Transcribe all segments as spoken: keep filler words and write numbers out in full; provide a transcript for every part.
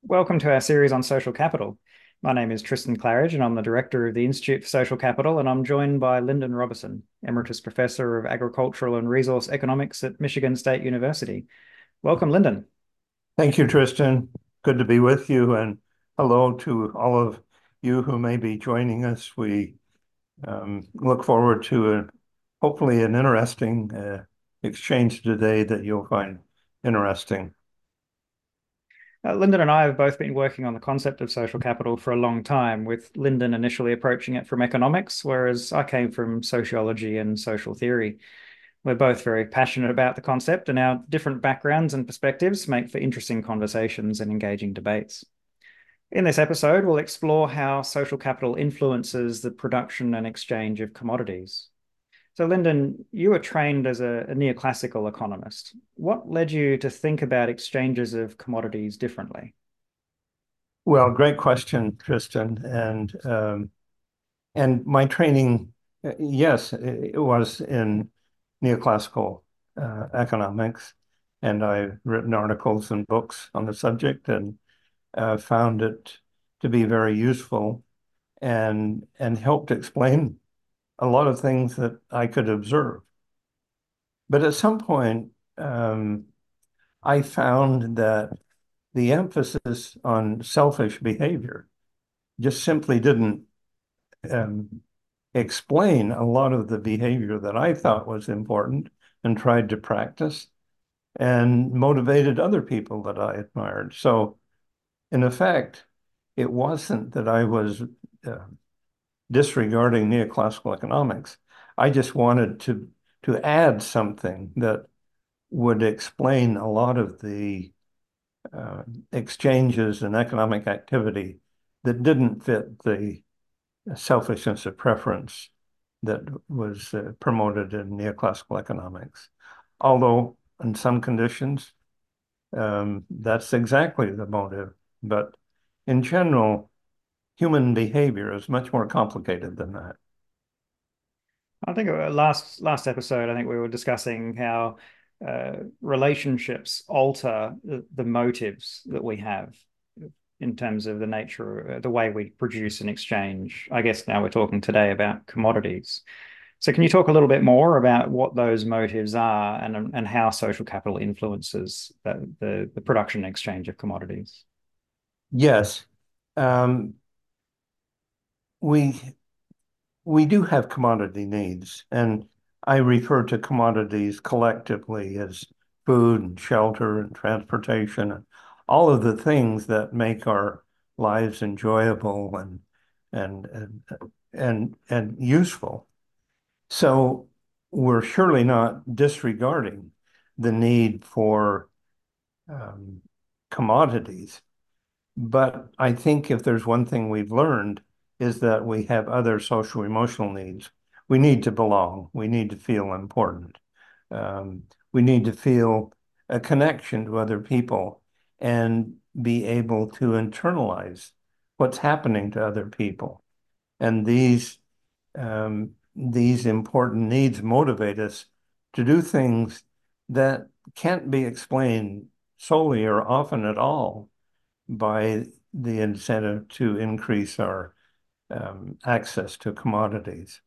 Welcome to our series on social capital. My name is Tristan Claridge, and I'm the director of the Institute for Social Capital, and I'm joined by Lyndon Robertson, Emeritus Professor of Agricultural and Resource Economics at Michigan State University. Welcome, Lyndon. Thank you, Tristan. Good to be with you, and hello to all of you who may be joining us. We um, look forward to a, hopefully an interesting uh, exchange today that you'll find interesting. Uh, Lyndon and I have both been working on the concept of social capital for a long time, with Lyndon initially approaching it from economics, whereas I came from sociology and social theory. We're both very passionate about the concept, and our different backgrounds and perspectives make for interesting conversations and engaging debates. In this episode, we'll explore how social capital influences the production and exchange of commodities. So, Lyndon, you were trained as a, a neoclassical economist. What led you to think about exchanges of commodities differently? Well, great question, Tristan. And um, and my training, uh, yes, it, it was in neoclassical uh, economics, and I've written articles and books on the subject, and uh, found it to be very useful and and helped explain a lot of things that I could observe. But at some point, um, I found that the emphasis on selfish behavior just simply didn't um, explain a lot of the behavior that I thought was important and tried to practice and motivated other people that I admired. So, in effect, it wasn't that I was uh, disregarding neoclassical economics. I just wanted to to add something that would explain a lot of the uh, exchanges and economic activity that didn't fit the selfishness of preference that was uh, promoted in neoclassical economics. Although in some conditions, um, that's exactly the motive. But in general, human behavior is much more complicated than that. I think uh, last last episode, I think we were discussing how uh, relationships alter the, the motives that we have in terms of the nature, uh, the way we produce and exchange. I guess now we're talking today about commodities. So can you talk a little bit more about what those motives are and and how social capital influences the the, the production and exchange of commodities? Yes, um, we we do have commodity needs, and I refer to commodities collectively as food and shelter and transportation and all of the things that make our lives enjoyable and and and and, and useful. So we're surely not disregarding the need for um, commodities. But I think if there's one thing we've learned is that we have other social emotional needs. We need to belong. We need to feel important. Um, we need to feel a connection to other people and be able to internalize what's happening to other people. And these um, these important needs motivate us to do things that can't be explained solely or often at all by the incentive to increase our um, access to commodities.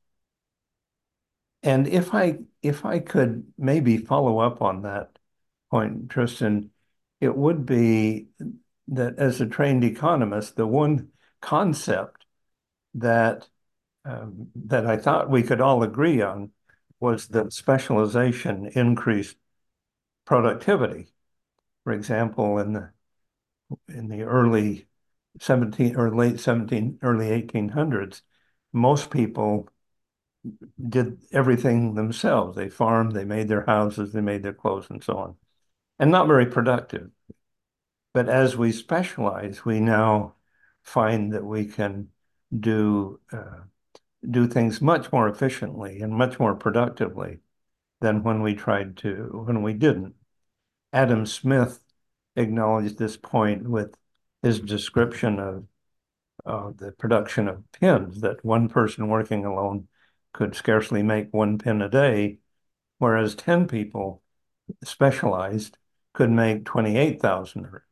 And if I if I could maybe follow up on that point, Tristan, it would be that as a trained economist, the one concept that um, that I thought we could all agree on was that specialization increased productivity. For example, in the in the early seventeen or late seventeen, early eighteen hundreds, most people did everything themselves. They farmed, they made their houses, they made their clothes, and so on, and not very productive. But as we specialize, we now find that we can do uh, do things much more efficiently and much more productively than when we tried to, when we didn't. Adam Smith acknowledged this point with his description of uh, the production of pins, that one person working alone could scarcely make one pin a day, whereas ten people specialized could make twenty-eight thousand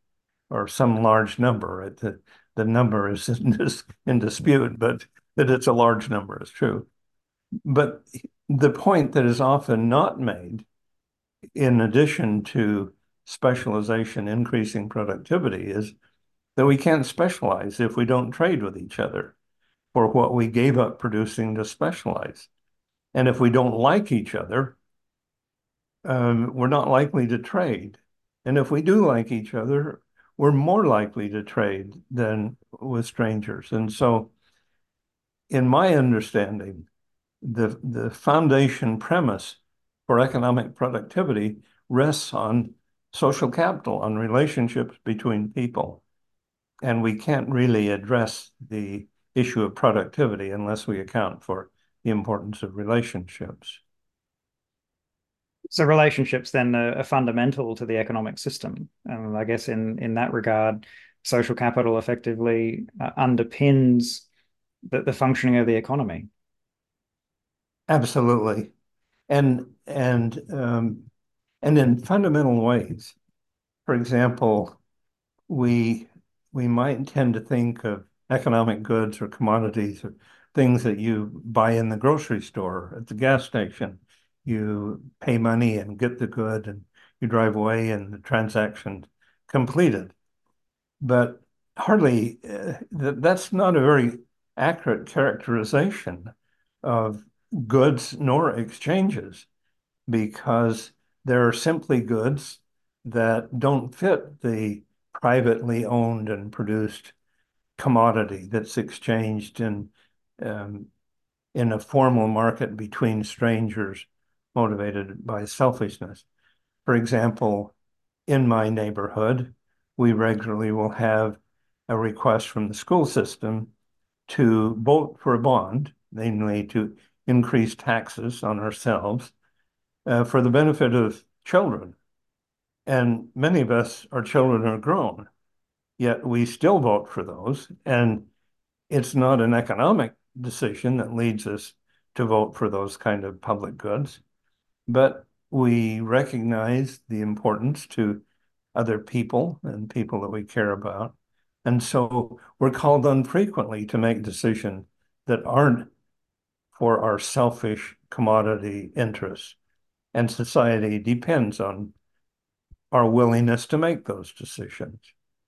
or some large number. The, the number is in, dis, in dispute, but that it's a large number is true. But the point that is often not made, in addition to specialization increasing productivity, is that we can't specialize if we don't trade with each other for what we gave up producing to specialize. And if we don't like each other, um, we're not likely to trade. And if we do like each other, we're more likely to trade than with strangers. And so, in my understanding, the, the foundation premise for economic productivity rests on social capital, on relationships between people. And we can't really address the issue of productivity unless we account for the importance of relationships. So relationships then are, are fundamental to the economic system, and I guess in in that regard, social capital effectively uh, underpins the, the functioning of the economy. Absolutely. And and um, and in fundamental ways. For example, we we might tend to think of economic goods or commodities or things that you buy in the grocery store, at the gas station. You pay money and get the good, and you drive away, and the transaction completed. But hardly uh, th that's not a very accurate characterization of goods nor exchanges, because there are simply goods that don't fit the privately owned and produced commodity that's exchanged in um, in a formal market between strangers motivated by selfishness. For example, in my neighborhood, we regularly will have a request from the school system to vote for a bond, namely to increase taxes on ourselves uh, for the benefit of children. And many of us, our children are grown, yet we still vote for those. And it's not an economic decision that leads us to vote for those kind of public goods, but we recognize the importance to other people and people that we care about. And so we're called on frequently to make decisions that aren't for our selfish commodity interests. And society depends on our willingness to make those decisions.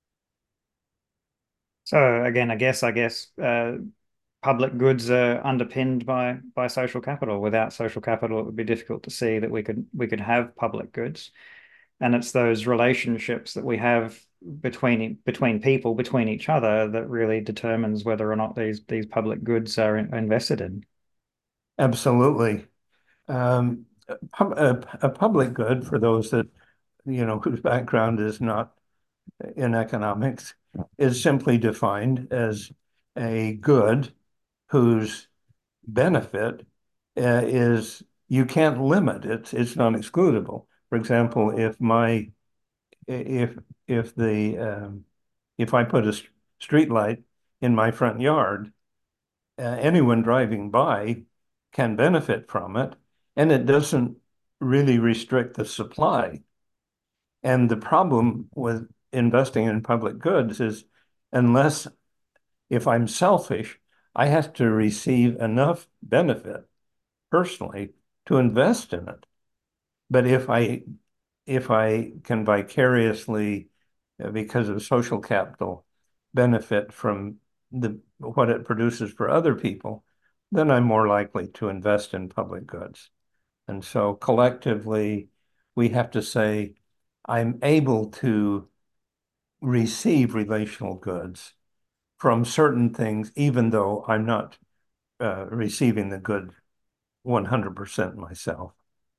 So again, I guess I guess uh, public goods are underpinned by by social capital. Without social capital, it would be difficult to see that we could we could have public goods. And it's those relationships that we have between between people, between each other, that really determines whether or not these these public goods are in, invested in. Absolutely. Um, pub a, a public good, for those that, you know, whose background is not in economics, is simply defined as a good whose benefit uh, is you can't limit it. It's not excludable. For example, if my if if the um, if I put a street light in my front yard, uh, anyone driving by can benefit from it, and it doesn't really restrict the supply. And the problem with investing in public goods is, unless if I'm selfish, I have to receive enough benefit personally to invest in it. But if I if I can vicariously, uh, because of social capital, benefit from the what it produces for other people, then I'm more likely to invest in public goods. And so collectively, we have to say, I'm able to receive relational goods from certain things, even though I'm not uh, receiving the good one hundred percent myself.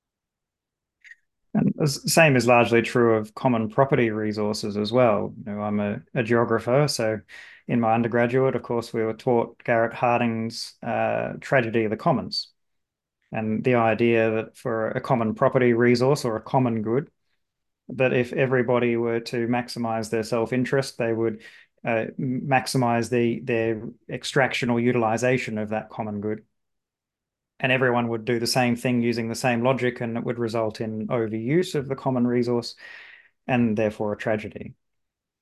And the same is largely true of common property resources as well. You know, I'm a, a geographer, so in my undergraduate, of course, we were taught Garrett Harding's uh, Tragedy of the Commons, and the idea that for a common property resource or a common good, that if everybody were to maximize their self-interest, they would uh, maximize the their extraction or utilization of that common good. And everyone would do the same thing using the same logic, and it would result in overuse of the common resource and therefore a tragedy.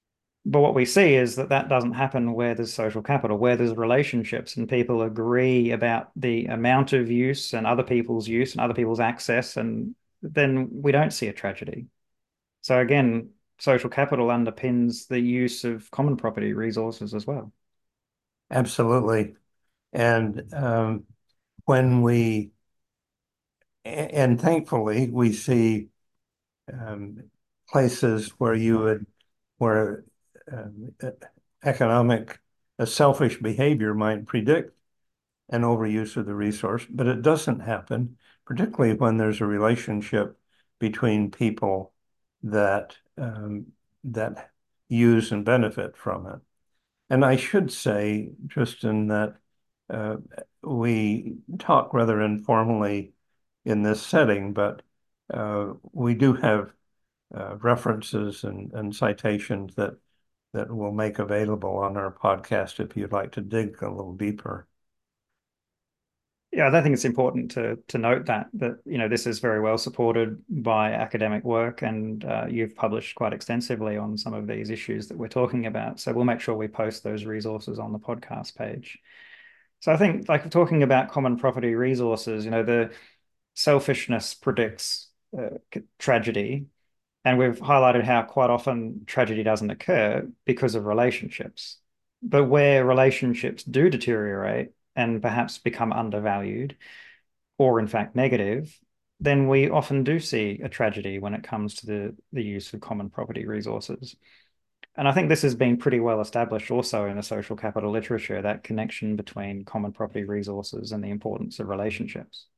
But what we see is that that doesn't happen where there's social capital, where there's relationships and people agree about the amount of use and other people's use and other people's access, and then we don't see a tragedy. So again, social capital underpins the use of common property resources as well. Absolutely. And um, when we, and thankfully, we see um, places where you would, where um, economic, a selfish behavior might predict an overuse of the resource, but it doesn't happen, particularly when there's a relationship between people that um, that use and benefit from it. And I should say, Tristan, that uh, we talk rather informally in this setting, but uh, we do have uh, references and, and citations that that we'll make available on our podcast if you'd like to dig a little deeper. Yeah, I think it's important to to note that that you know this is very well supported by academic work, and uh, you've published quite extensively on some of these issues that we're talking about. So we'll make sure we post those resources on the podcast page. So I think, like talking about common property resources, you know, the selfishness predicts uh, tragedy, and we've highlighted how quite often tragedy doesn't occur because of relationships. But where relationships do deteriorate and perhaps become undervalued, or in fact negative, then we often do see a tragedy when it comes to the, the use of common property resources. And I think this has been pretty well established also in the social capital literature, that connection between common property resources and the importance of relationships.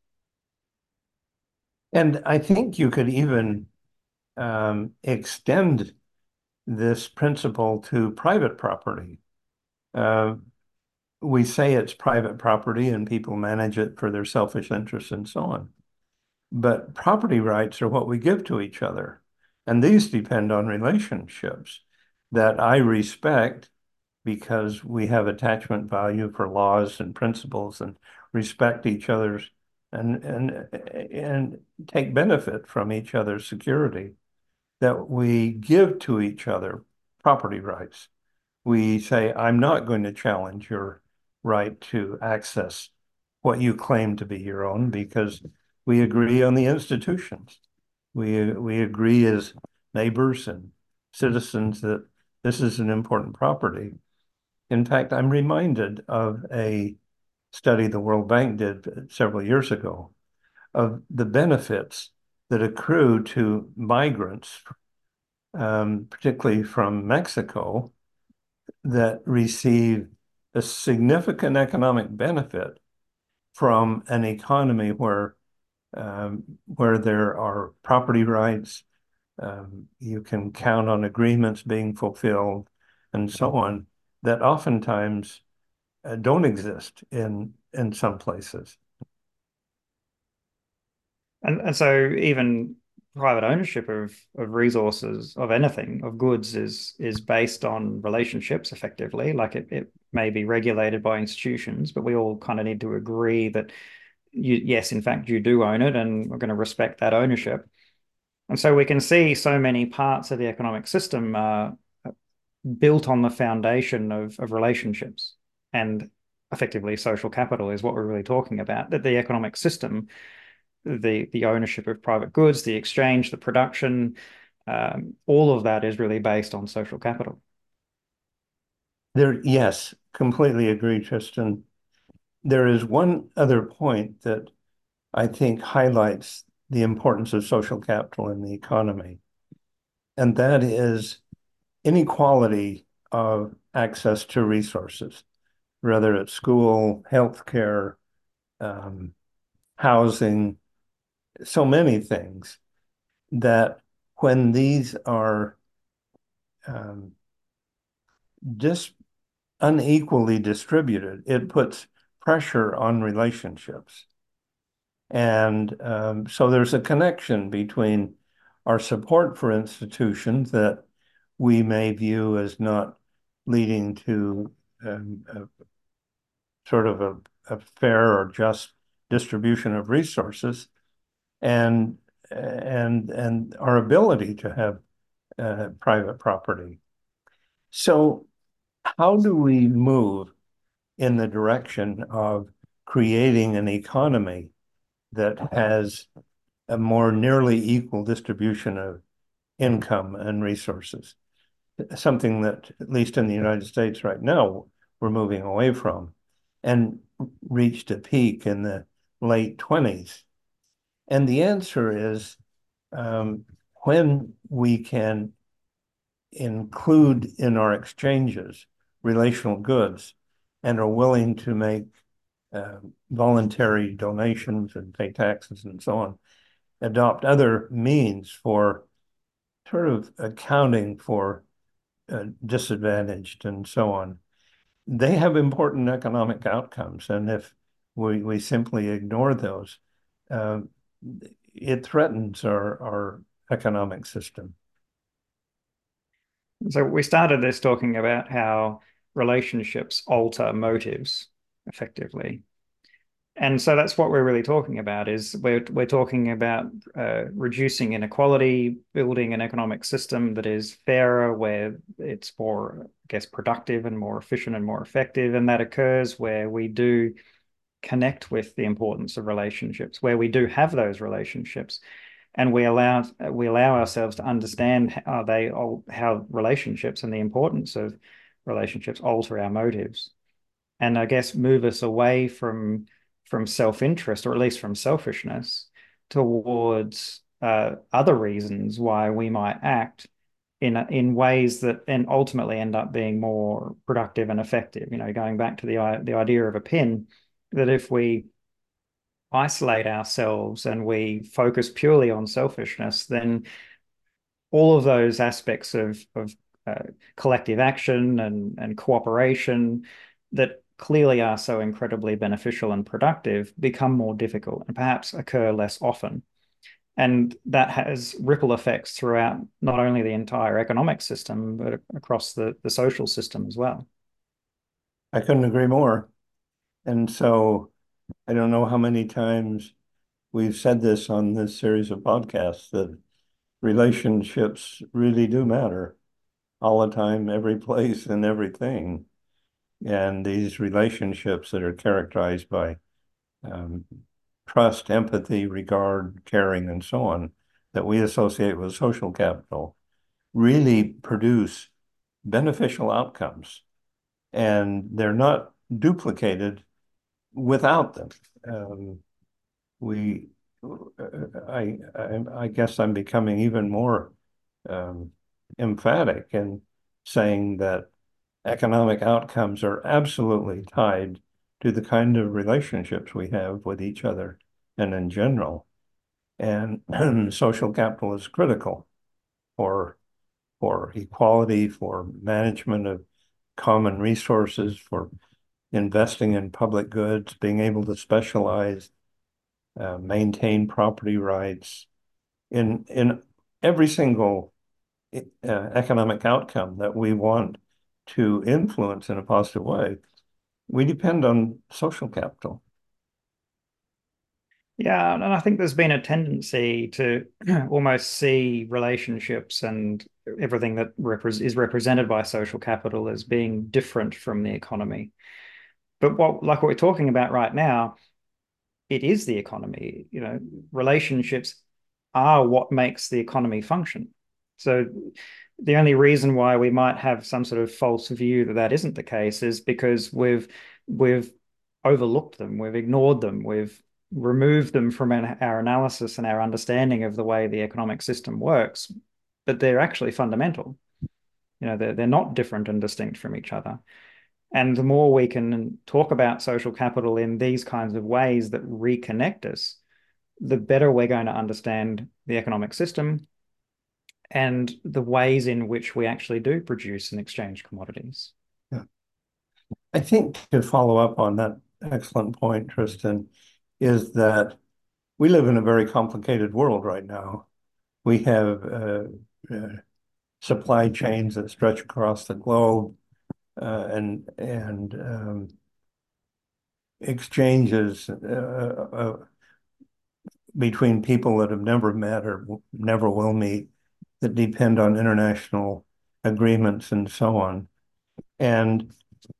And I think you could even um, extend this principle to private property. Uh, we say it's private property and people manage it for their selfish interests and so on. But property rights are what we give to each other. And these depend on relationships that I respect because we have attachment value for laws and principles and respect each other's and and and take benefit from each other's security, that we give to each other property rights. We say, I'm not going to challenge your right to access what you claim to be your own because we agree on the institutions. We we agree as neighbors and citizens that this is an important property. In fact, I'm reminded of a study the World Bank did several years ago of the benefits that accrue to migrants, um, particularly from Mexico, that receive a significant economic benefit from an economy where um, where there are property rights, um, you can count on agreements being fulfilled, and so on, that oftentimes uh, don't exist in in some places. And and so even private ownership of of resources, of anything, of goods is is based on relationships effectively. Like it, it may be regulated by institutions, but we all kind of need to agree that you, yes, in fact, you do own it, and we're going to respect that ownership. And so we can see so many parts of the economic system uh, built on the foundation of, of relationships. And effectively, social capital is what we're really talking about, that the economic system, the, the ownership of private goods, the exchange, the production, um, all of that is really based on social capital. There, yes, completely agree, Tristan. There is one other point that I think highlights the importance of social capital in the economy, and that is inequality of access to resources, whether it's school, healthcare, um, housing, so many things that when these are um, just unequally distributed, it puts pressure on relationships. And um, so there's a connection between our support for institutions that we may view as not leading to um, a, sort of a, a fair or just distribution of resources, and and and our ability to have uh, private property. So how do we move in the direction of creating an economy that has a more nearly equal distribution of income and resources? Something that, at least in the United States right now, we're moving away from, and reached a peak in the late twenties. And the answer is um, when we can include in our exchanges relational goods and are willing to make uh, voluntary donations and pay taxes and so on, adopt other means for sort of accounting for uh, disadvantaged and so on, they have important economic outcomes. And if we, we simply ignore those, uh, it threatens our, our economic system. So we started this talking about how relationships alter motives effectively. And so that's what we're really talking about is we're we're talking about uh, reducing inequality, building an economic system that is fairer, where it's more, I guess, productive and more efficient and more effective. And that occurs where we do connect with the importance of relationships, where we do have those relationships, and we allow we allow ourselves to understand how they how relationships and the importance of relationships alter our motives, and I guess move us away from from self-interest, or at least from selfishness, towards uh, other reasons why we might act in in ways that then ultimately end up being more productive and effective. You know, going back to the the idea of a pin, that if we isolate ourselves and we focus purely on selfishness, then all of those aspects of of uh, collective action and and cooperation that clearly are so incredibly beneficial and productive become more difficult and perhaps occur less often. And that has ripple effects throughout not only the entire economic system, but across the, the social system as well. I couldn't agree more. And so I don't know how many times we've said this on this series of podcasts that relationships really do matter all the time, every place, and everything. And these relationships that are characterized by um, trust, empathy, regard, caring, and so on, that we associate with social capital, really produce beneficial outcomes. And they're not duplicated without them. Um, we, I, I, I guess I'm becoming even more um, emphatic in saying that economic outcomes are absolutely tied to the kind of relationships we have with each other and in general. And social capital is critical for for equality, for management of common resources, for investing in public goods, being able to specialize, uh, maintain property rights in in every single uh, economic outcome that we want to influence in a positive way. We depend on social capital. Yeah, and I think there's been a tendency to almost see relationships and everything that repre is represented by social capital as being different from the economy. But what, like what we're talking about right now, it is the economy. You know, relationships are what makes the economy function. So the only reason why we might have some sort of false view that that isn't the case is because we've we've overlooked them, we've ignored them, we've removed them from our analysis and our understanding of the way the economic system works. But they're actually fundamental. You know, they're they're not different and distinct from each other. And the more we can talk about social capital in these kinds of ways that reconnect us, the better we're going to understand the economic system and the ways in which we actually do produce and exchange commodities. Yeah. I think to follow up on that excellent point, Tristan, is that we live in a very complicated world right now. We have uh, uh, supply chains that stretch across the globe, uh, and and um, exchanges uh, uh, between people that have never met or never will meet that depend on international agreements, and so on. And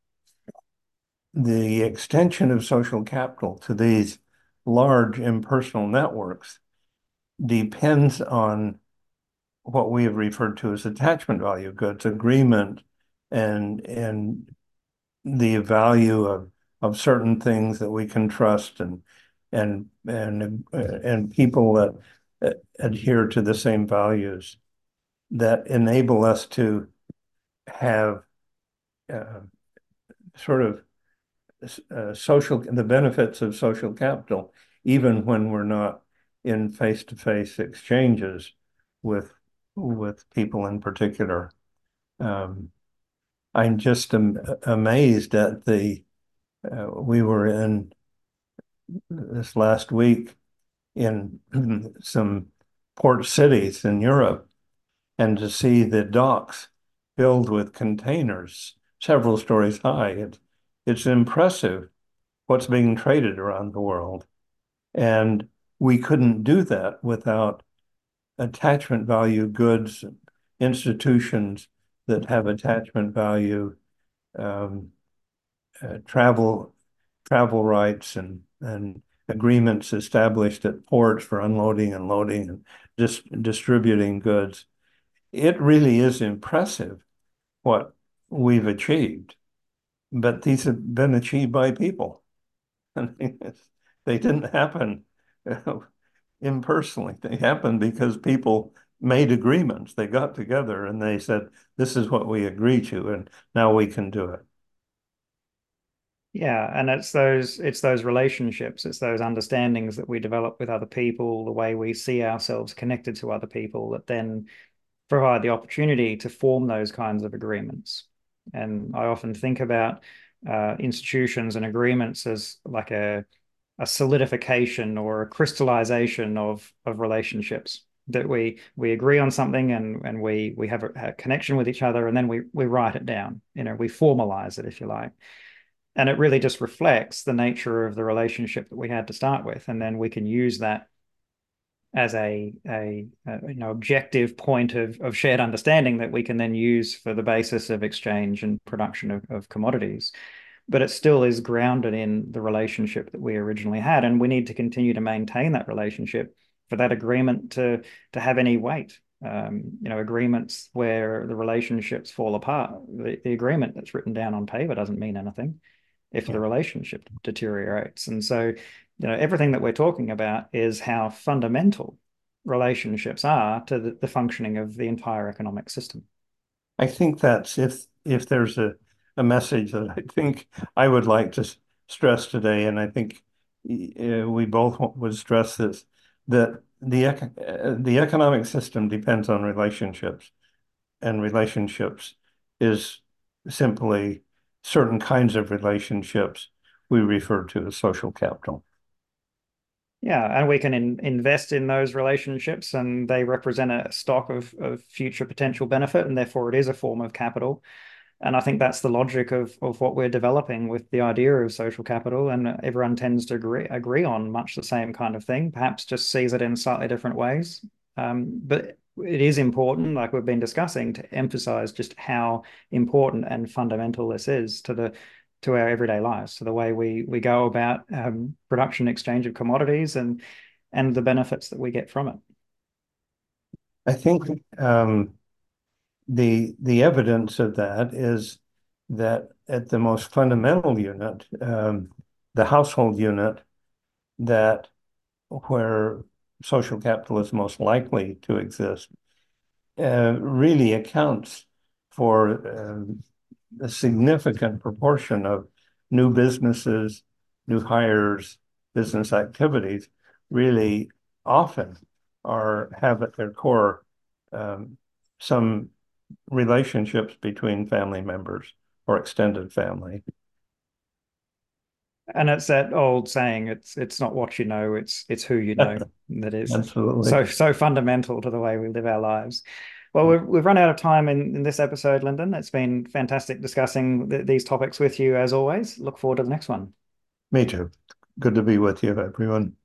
the extension of social capital to these large impersonal networks depends on what we have referred to as attachment value goods, agreement, and and the value of of certain things that we can trust, and and and and people that adhere to the same values that enable us to have uh, sort of uh, social the benefits of social capital, even when we're not in face-to-face exchanges with with people in particular. Um, I'm just am amazed at the uh, we were in this last week in some port cities in Europe, and to see the docks filled with containers several stories high. It, it's impressive what's being traded around the world. And we couldn't do that without attachment value goods, institutions that have attachment value, um, uh, travel travel rights and and agreements established at ports for unloading and loading and dis distributing goods. It really is impressive what we've achieved, but these have been achieved by people. I mean, they didn't happen impersonally. They happened because people made agreements. They got together and they said, this is what we agree to, and now we can do it. Yeah, and it's those it's those relationships, it's those understandings that we develop with other people, the way we see ourselves connected to other people that then provide the opportunity to form those kinds of agreements. And I often think about uh, institutions and agreements as like a a solidification or a crystallization of of relationships that we we agree on something and and we we have a, a connection with each other and then we we write it down, you know, we formalize it if you like, and it really just reflects the nature of the relationship that we had to start with, and then we can use that as a, a, a you know objective point of, of shared understanding that we can then use for the basis of exchange and production of, of commodities. But it still is grounded in the relationship that we originally had, and we need to continue to maintain that relationship for that agreement to to have any weight. Um, you know, agreements where the relationships fall apart, the, the agreement that's written down on paper doesn't mean anything if the Yeah. relationship deteriorates. And so, you know, everything that we're talking about is how fundamental relationships are to the, the functioning of the entire economic system. I think that's if if there's a, a message that I think I would like to stress today, and I think uh, we both would stress this, that the uh, the economic system depends on relationships, and relationships is simply certain kinds of relationships we refer to as social capital. Yeah, and we can in, invest in those relationships, and they represent a stock of, of future potential benefit, and therefore it is a form of capital. And I think that's the logic of, of what we're developing with the idea of social capital, and everyone tends to agree agree on much the same kind of thing, perhaps just sees it in slightly different ways. Um, but it is important, like we've been discussing, to emphasize just how important and fundamental this is to the to our everyday lives, to the way we we go about um, production exchange of commodities and and the benefits that we get from it. I think um, the the evidence of that is that at the most fundamental unit, um, the household unit, that where social capital is most likely to exist, uh, really accounts for um, a significant proportion of new businesses, new hires, business activities, really often are have at their core um, some relationships between family members or extended family. And it's that old saying, it's it's not what you know, it's it's who you know, that is Absolutely. so so fundamental to the way we live our lives. Well, we've we've run out of time in, in this episode, Lyndon. It's been fantastic discussing th these topics with you as always. Look forward to the next one. Me too. Good to be with you, everyone.